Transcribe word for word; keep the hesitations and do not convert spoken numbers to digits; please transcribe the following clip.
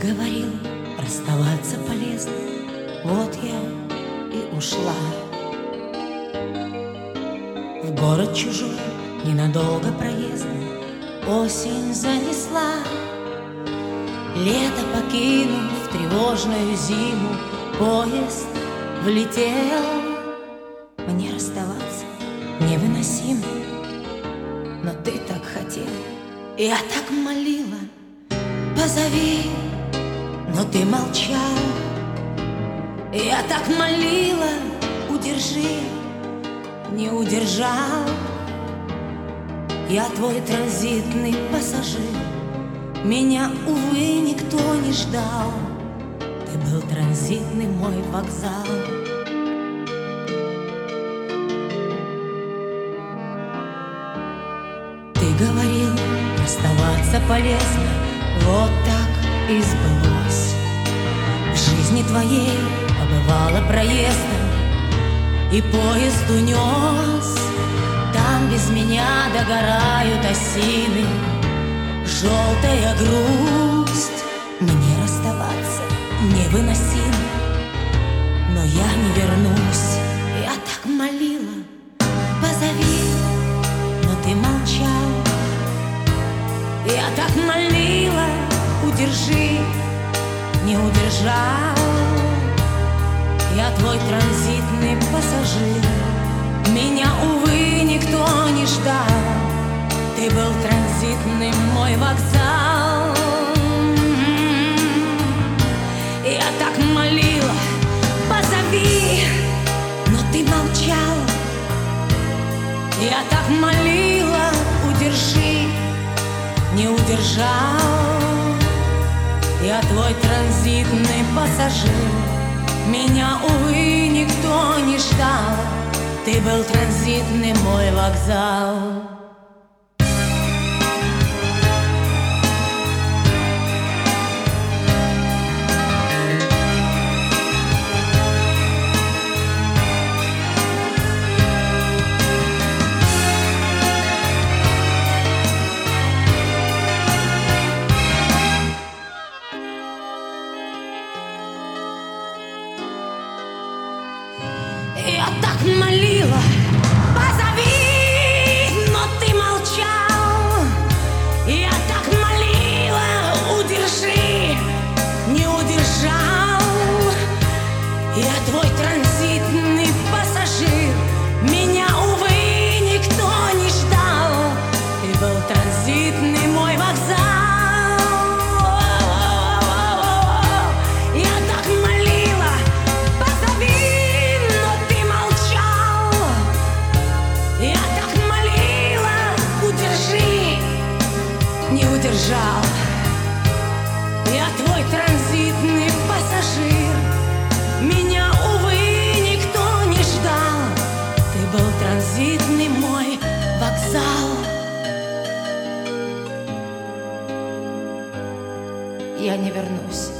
говорил, расставаться полезно, вот я и ушла. В город чужой, ненадолго проездом, осень занесла. Лето покинув тревожную зиму, поезд влетел. Мне расставаться невыносимо, но ты так хотел. Я так молила, позови, но ты молчал. Я так молила, удержи, не удержал. Я твой транзитный пассажир, меня, увы, никто не ждал. Ты был транзитный мой вокзал. Ты говорил, расставаться полезно, вот так и сбылось. В жизни твоей побывала проездом, и поезд унес. Там без меня догорают осины, желтая грусть. Мне расставаться невыносимо, но я не вернусь. Я так молила, позови, но ты молчал. Я так молила, удержи, не удержал. Я твой транзитный пассажир, меня, увы, никто не ждал. Ты был транзитный мой вокзал. Я так молила, позови, но ты молчал. Я так молила, удержи, не удержал. Я твой транзитный пассажир, меня, увы, никто не ждал. Ты был транзитный мой вокзал. Я так молила, позови, но ты молчал. Я так молила, удержи, не удержал. Я твой транзитный пассажир, меня, увы, никто не ждал. Ты был транзитный мой вокзал. Не удержал. Я твой транзитный пассажир, меня, увы, никто не ждал. Ты был транзитный мой вокзал. Я не вернусь.